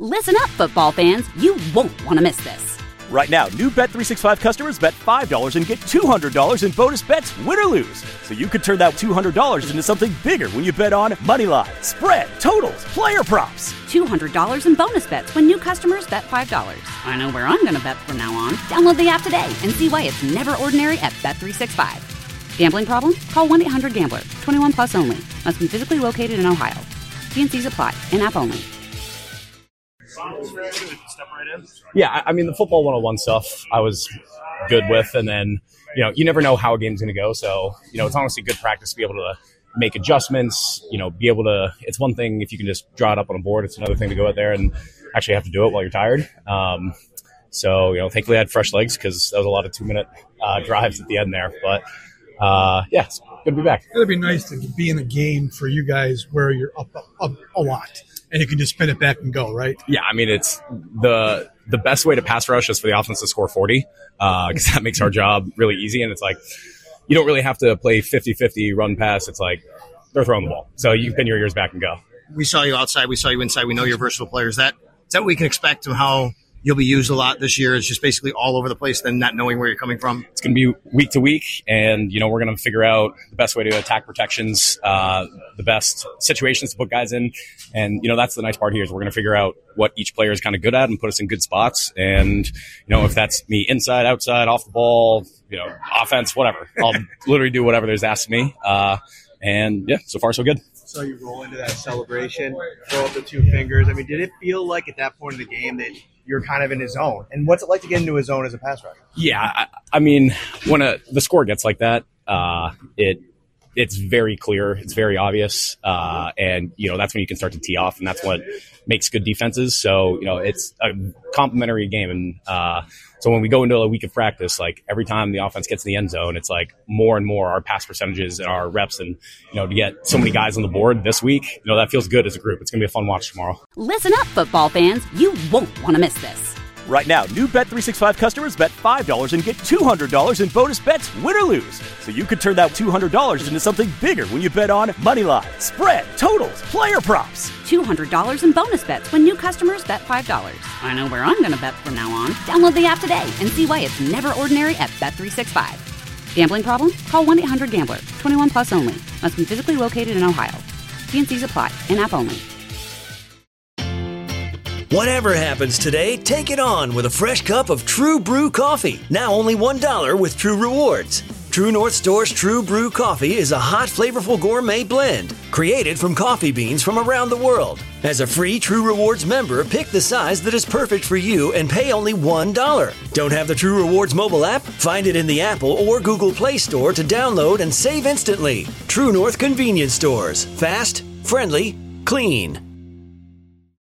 Listen up, football fans. You won't want to miss this. Right now, new Bet365 customers bet $5 and get $200 in bonus bets, win or lose. So you could turn that $200 into something bigger when you bet on money line, spread, totals, player props. $200 in bonus bets when new customers bet $5. I know where I'm going to bet from now on. Download the app today and see why it's never ordinary at Bet365. Gambling problem? Call 1-800-GAMBLER. 21 plus only. Must be physically located in Ohio. T&Cs apply. In-app only. Yeah, I mean, the football 101 stuff I was good with. And then, you never know how a game's going to go. So, it's honestly good practice to be able to make adjustments, be able to – it's one thing if you can just draw it up on a board. It's another thing to go out there and actually have to do it while you're tired. So, thankfully I had fresh legs because that was a lot of 2-minute drives at the end there. But, yeah, it's good to be back. It'd be nice to be in a game for you guys where you're up a lot. And you can just spin it back and go, right? Yeah, I mean, it's the best way to pass rush is for the offense to score 40 because that makes our job really easy. And it's like you don't really have to play 50-50 run pass. It's like they're throwing the ball. So you can pin your ears back and go. We saw you outside. We saw you inside. We know you're versatile players. Is that what we can expect of how you'll be used a lot this year? It's just basically all over the place, then not knowing where you're coming from? It's going to be week to week, and, we're going to figure out the best way to attack protections, the best situations to put guys in. And, that's the nice part here is we're going to figure out what each player is kind of good at and put us in good spots. And, if that's me inside, outside, off the ball, offense, whatever. I'll literally do whatever there's asked of me. And, yeah, so far so good. So you roll into that celebration, throw up the two fingers. I mean, did it feel like at that point of the game that you're kind of in his zone? And what's it like to get into his zone as a pass rusher? Yeah, I mean, when the score gets like that, it's very clear, it's very obvious, and that's when you can start to tee off, and that's what makes good defenses. So it's a complementary game, and so when we go into a week of practice, like every time the offense gets in the end zone, it's like more and more our pass percentages and our reps, and to get so many guys on the board this week, that feels good as a group. It's gonna be a fun watch tomorrow. Listen up, football fans. You won't want to miss this. Right now, new Bet365 customers bet $5 and get $200 in bonus bets, win or lose. So you could turn that $200 into something bigger when you bet on money line, spread, totals, player props. $200 in bonus bets when new customers bet $5. I know where I'm going to bet from now on. Download the app today and see why it's never ordinary at Bet365. Gambling problem? Call 1-800-GAMBLER. 21 plus only. Must be physically located in Ohio. T&Cs apply. In-app only. Whatever happens today, take it on with a fresh cup of True Brew coffee. Now only $1 with True Rewards. True North Store's True Brew coffee is a hot, flavorful gourmet blend created from coffee beans from around the world. As a free True Rewards member, pick the size that is perfect for you and pay only $1. Don't have the True Rewards mobile app? Find it in the Apple or Google Play Store to download and save instantly. True North Convenience Stores. Fast, friendly, clean.